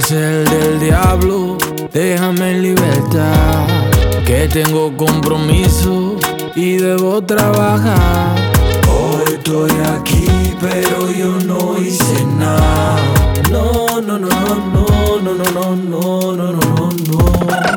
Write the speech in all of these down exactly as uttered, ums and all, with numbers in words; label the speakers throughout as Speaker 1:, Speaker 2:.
Speaker 1: Cárcel del diablo, déjame en libertad, que tengo compromiso y debo trabajar.
Speaker 2: Hoy estoy aquí, pero yo no hice nada. No, no, no, no, no, no, no, no, no, no, no, no.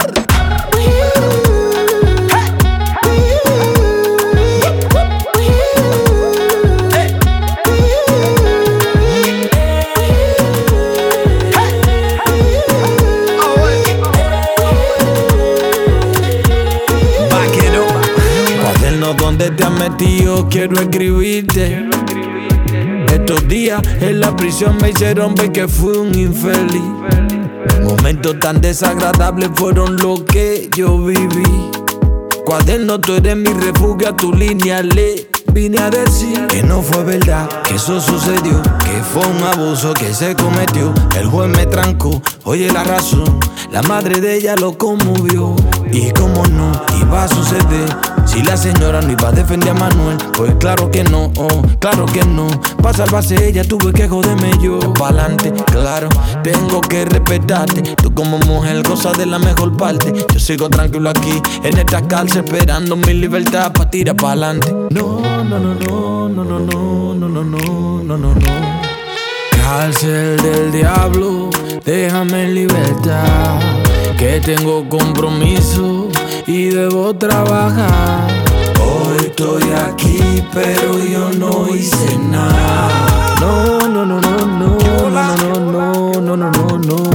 Speaker 1: ¿Dónde te has metido? Quiero escribirte. Estos días en la prisión me hicieron ver que fui un infeliz. Momentos tan desagradables fueron lo que yo viví. Cuaderno, tú eres mi refugio, a tu línea le vine a decir que no fue verdad, que eso sucedió, que fue un abuso que se cometió. El juez me trancó, oye la razón, la madre de ella lo conmovió. Y como no iba a suceder, si la señora no iba a defender a Manuel, pues claro que no, oh, claro que no. Para salvarse ella tuve que joderme yo. Pa'lante, claro, tengo que respetarte. Tú como mujer gozas de la mejor parte. Yo sigo tranquilo aquí en esta cárcel esperando mi libertad pa' tirar pa'lante. No, no, no, no, no, no, no, no, no, no, no, no, no. Cárcel del diablo, déjame en libertad, que tengo compromiso y debo trabajar.
Speaker 2: Hoy estoy aquí, pero yo no hice nada.
Speaker 1: No, no, no, no, no, no, no, no, no, no, no, no.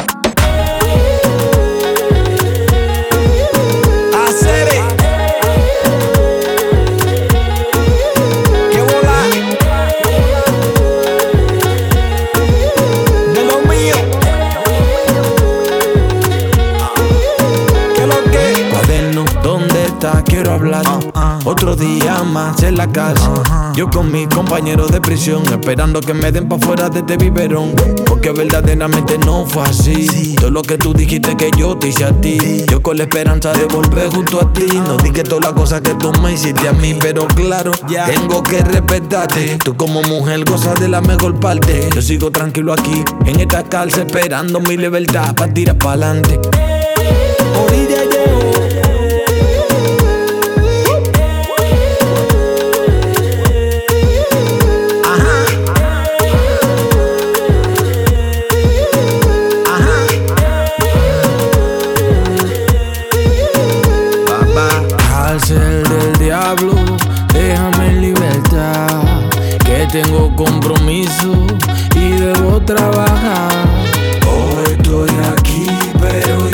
Speaker 1: Quiero hablar uh, uh, otro día más en la cárcel. uh -huh. Yo con mis compañeros de prisión, esperando que me den pa' fuera de este biberón, porque verdaderamente no fue así. Sí. Todo lo que tú dijiste que yo te hice a ti, sí. Yo con la esperanza de volver junto a ti. No dije todas las cosas que tú me hiciste a mí, pero claro, yeah. Tengo que respetarte. Tú como mujer gozas de la mejor parte. Yo sigo tranquilo aquí en esta cárcel esperando mi libertad pa' tirar pa'lante. Orilla llevo. Cárcel del diablo, déjame en libertad, que tengo compromiso y debo trabajar.
Speaker 2: Hoy estoy aquí, pero